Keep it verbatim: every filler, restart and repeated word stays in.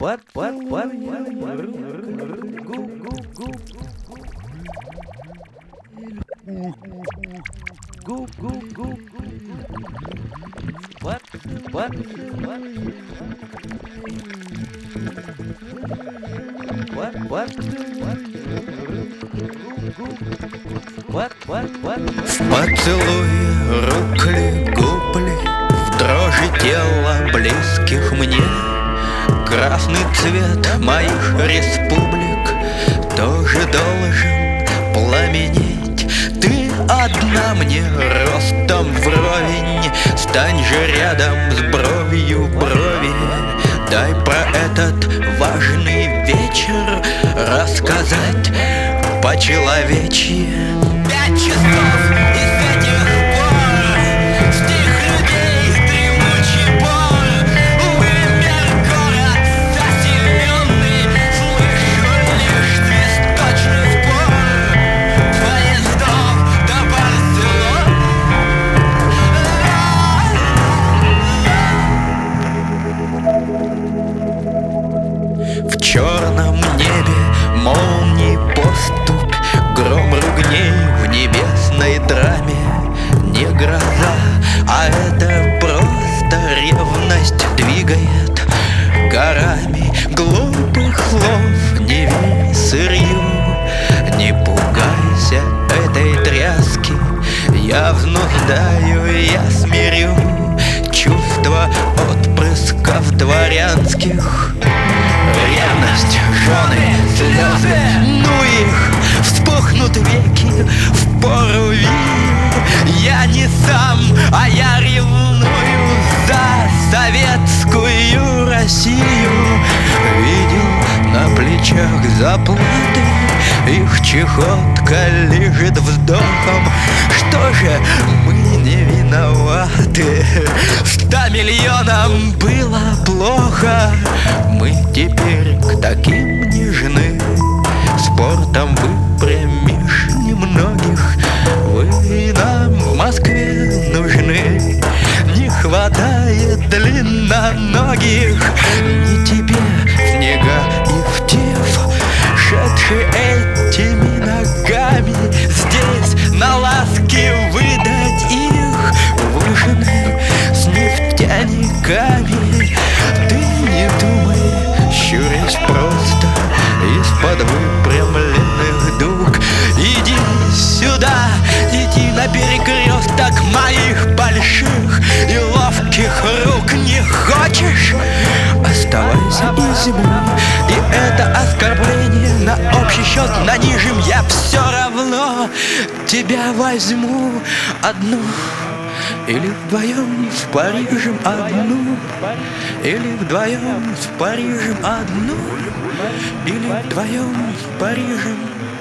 В поцелуе рук ли, губ ли, в дрожи тела близких мне, красный цвет моих республик тоже должен пламенеть. Ты одна мне ростом вровень, стань же рядом с бровью брови. Дай про этот важный вечер рассказать по-человечьи. Пять часов из этих пор, с тех людей дремучий пор. Умер город заселенный, слышу лишь свисточный спор поездов до Барселоны. В черном небе молний поступь, гром ругней в небесной драме. Не гроза, а это просто ревность двигает горами. Глупых слов не верь сырью, не пугайся этой тряски. Я взнуздаю, я смирю чувства отпрысков дворянских. Ревность, жены, слезы, ну их, вспухнут веки в пору вию. Я не сам, а я ревную за советскую Россию. Видел на плечах заплаты, их чехотка лежит вздохом. Что же мы не виноваты? Ста миллионам было плохо, мы теперь к таким нежны. Спортом выпрямишь немногих, вы нам в Москве нужны. Не хватает длинноногих, ни тебе снега и в тев, шедший этими ногами здесь на ласки выдать их. Выжжены с нефтяниками. Ты не думай, щурясь просто из-под выпрямленных дуг. Иди сюда, иди на перекресток моих больших и ловких рук. Не хочешь? Оставайся из зимы, и это оскорбление на общий счет нанижем. Я все равно тебя возьму одну. Или вдвоем в Парижем одну, или вдвоем в Парижем одну, или вдвоем в Парижем